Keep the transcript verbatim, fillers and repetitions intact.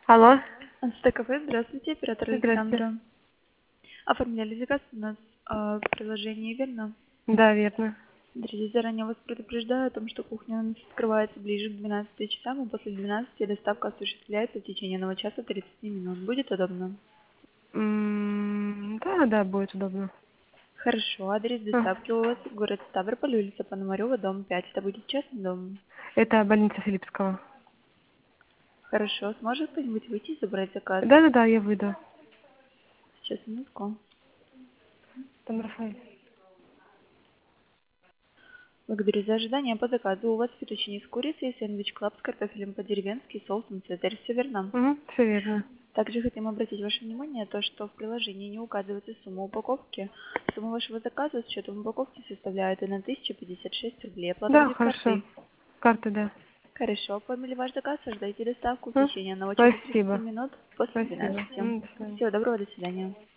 Алло. Антикафе, здравствуйте, оператор Здравствуйте. Александра. Оформляли заказ у нас а, в приложении, верно? Да, верно. Смотрите, заранее вас предупреждаю о том, что кухня у нас открывается ближе к двенадцати часам, и после двенадцати доставка осуществляется в течение одного часа тридцати минут. Будет удобно? М, Да, да, будет удобно. Хорошо, адрес А, доставки у вас город Ставрополь, улица Пономарева, дом пять. Это будет частный дом? Это больница Филиппского. Хорошо, сможет кто-нибудь выйти и забрать заказ? Да, да, да, я выйду. Сейчас, минутку. Там Рафаэль. Благодарю за ожидание. По заказу у вас фетучини с курицей, сэндвич клаб с картофелем по-деревенски, соусом цезарь. Все верно? Угу, все верно. Также хотим обратить ваше внимание на то, что в приложении не указывается сумма упаковки. Сумма вашего заказа с учетом упаковки составляет тысяча пятьдесят шесть рублей. Оплата Да, будет хорошо. картой. Карты, да. Хорошо, оформили ваш заказ, ожидайте доставку в А, течение одного часа тридцати Спасибо. минут после Спасибо. двенадцати. М, До свидания. Всего доброго, до свидания.